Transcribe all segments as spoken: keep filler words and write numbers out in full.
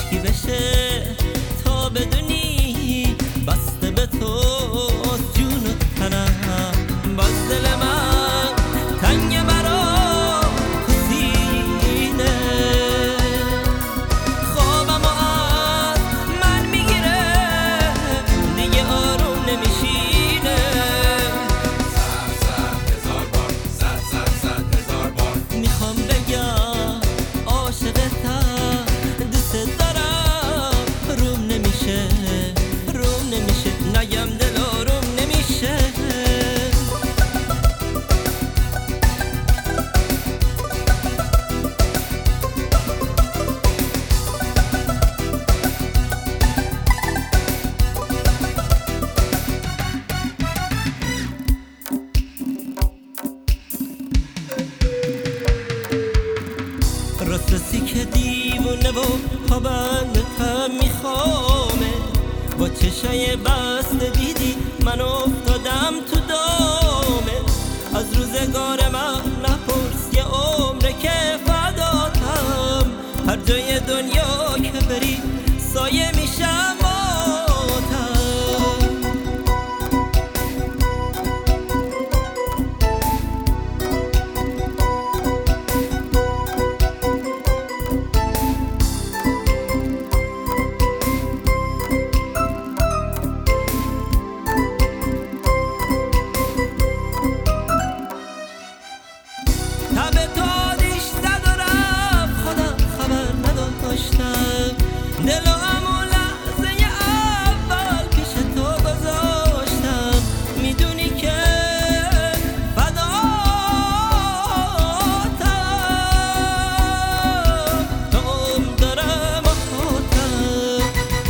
یکی بشه تا بدونی بسته به تو جون و تنم. باز دل من تنگ برا تو سینه، خوابم و از من میگیره دیگه آروم نمیشینه. صد صد هزار بار صد صد صد هزار بار میخوام بگم عاشقتم، دوست دارم، روم نمیشه روم نمیشه نگم دل آروم نمیشه. راست رسی که دیوونه و پابند هم میخوامه، با چشای بسته دیدی من افتادم تو دامه. از روزگار من نپرس یه عمره که فداتم، هر جای دنیا که بری سایه میشم باتم. تب تادیش زد و رفت خودم خبر نداشتم، دل و همون لحظه اول پیش تو گذاشتم. میدونی که فداتم، تا عمر دارم آخاتم.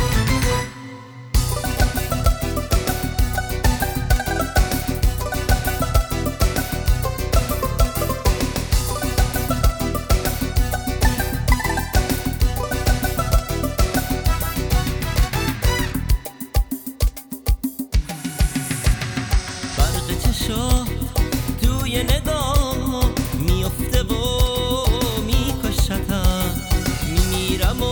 برق چشات توی نگاه میفته و میکشتم، میمیرم و